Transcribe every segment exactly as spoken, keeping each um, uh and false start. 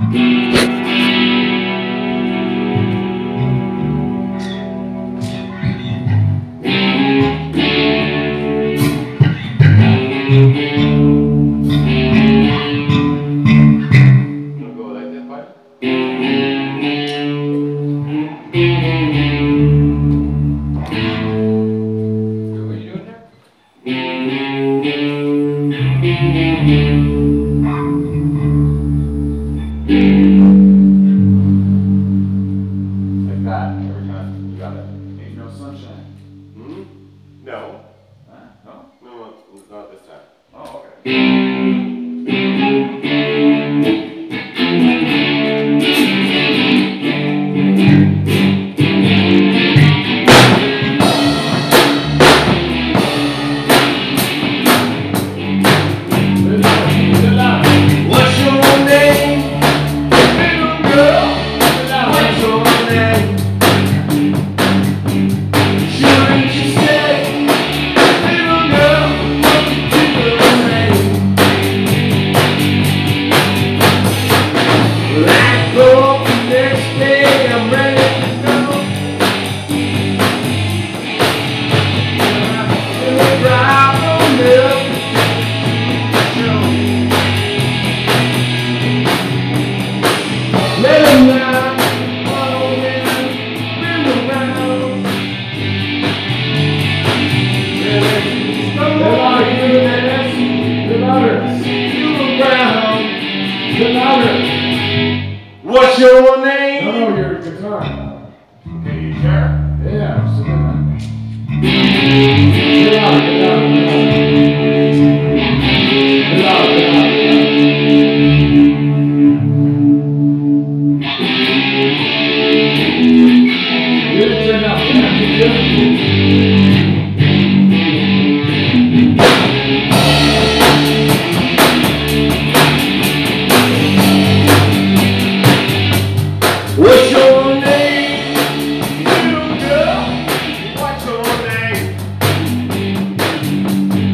What's your name? No, your guitar. Okay, you sure? Yeah, sit down. Get out, get out, get out. Get out, get out, get out. Get it turned out. Yeah, get it. What's your name, little girl? What's your name?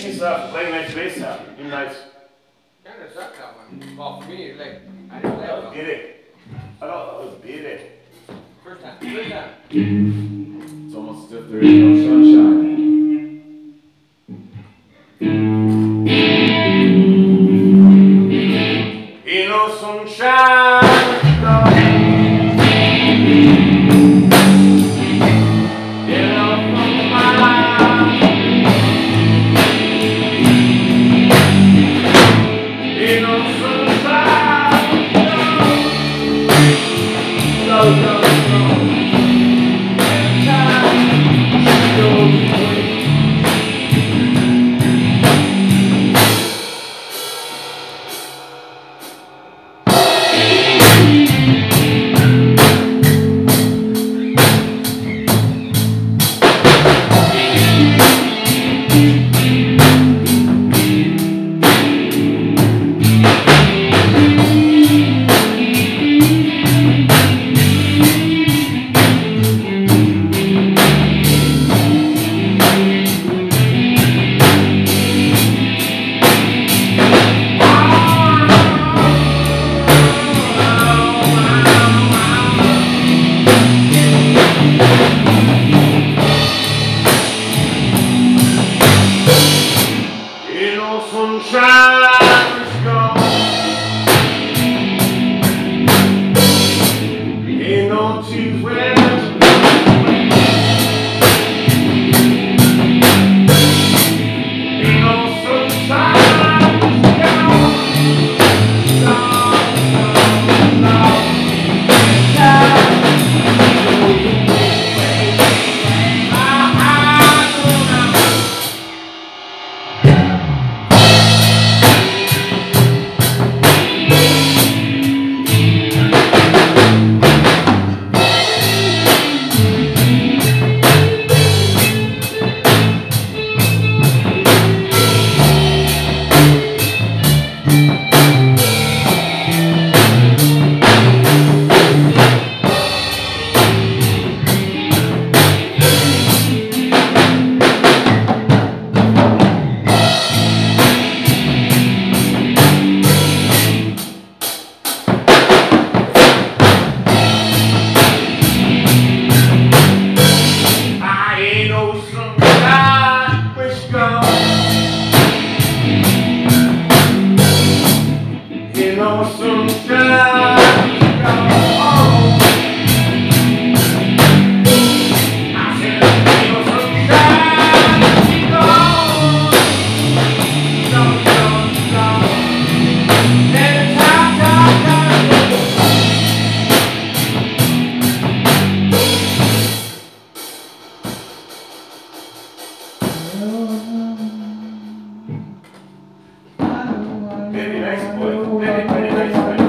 musicians are playing nice bass now. You nice. Kind of sucked that one. Well, for me, like, I didn't play That it was well. beat it. I thought that was beat it. First time. First time. It's almost as if there is no sunshine. Ain't no sunshine. No. Ain't no sunshine. Ain't no sunshine. No, no, no. Every time she goes away. Very nice boy. Very, very nice boy.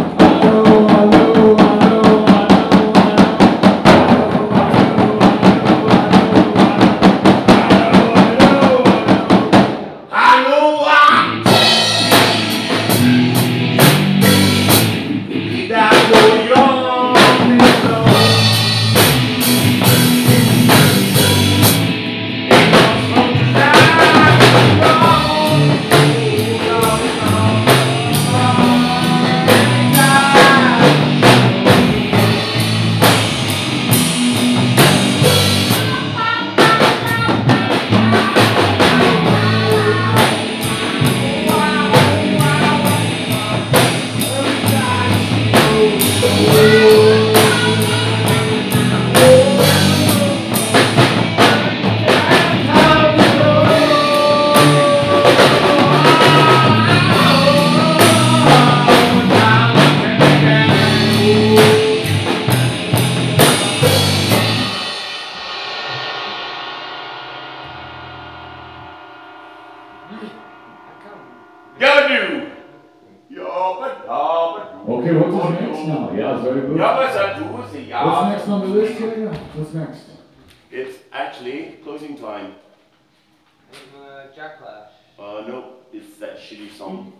Okay, what's next now? Yeah, very good. What's next on the list here? What's next? It's actually closing time. Uh, Jack Clash. Uh, no, it's that shitty song.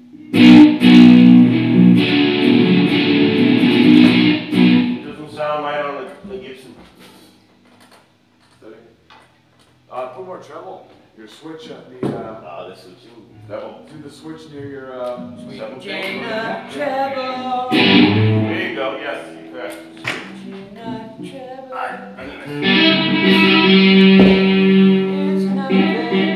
It doesn't sound right on the, the Gibson. Uh, put more treble. You're switch up the, uh, Ah, this is you. Double. do the switch near your, um, Seven. Chain of trouble. There you go, yes, correct. Chain of trouble. Alright, and then It's nothing.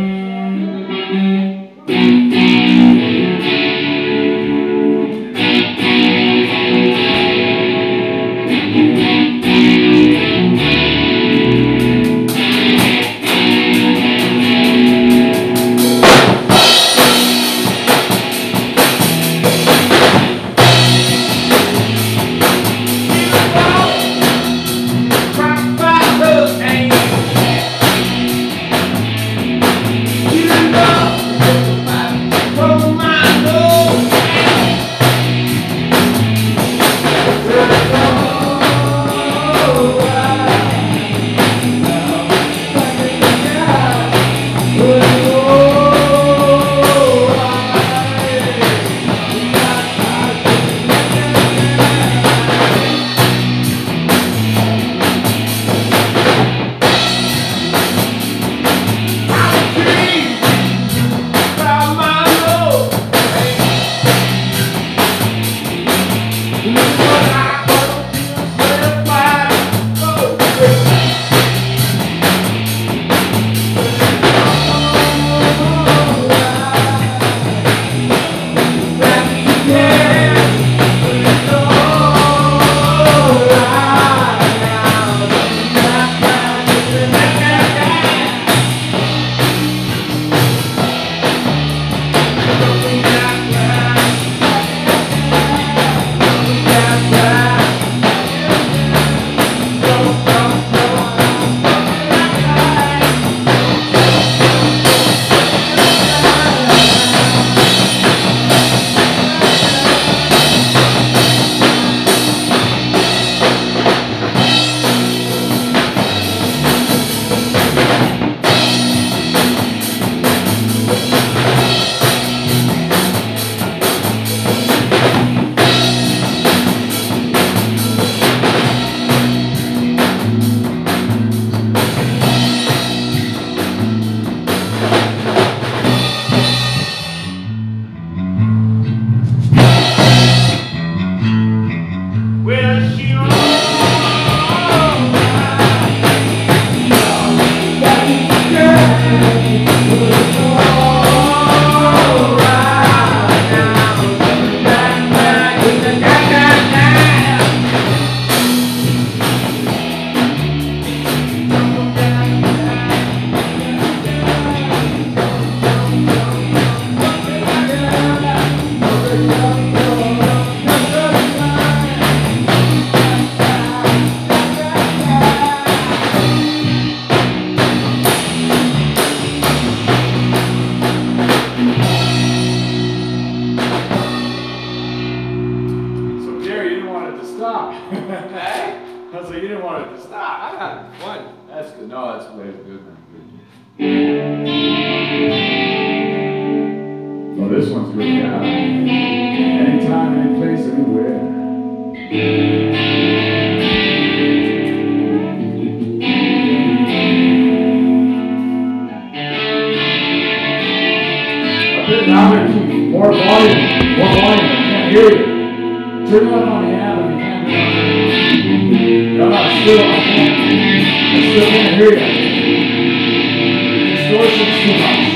This one's good, yeah. Anytime, any place, anywhere. A bit louder, keep more volume, more volume, I can't hear you. Turn it up on the amp if you can't hear it. No, no, still, I can't, I still can't hear you. Distortion's too much.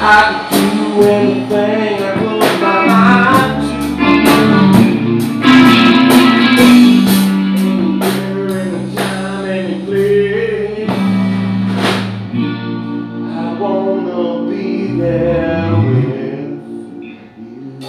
I can do anything I put my mind to. Anywhere, anytime, any place. I wanna be there with you.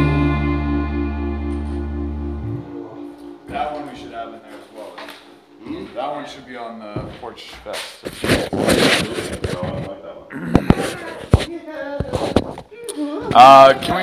That one we should have in there as well. Hmm? That one should be on the Porch Fest. Oh, I like that one. Uh, can we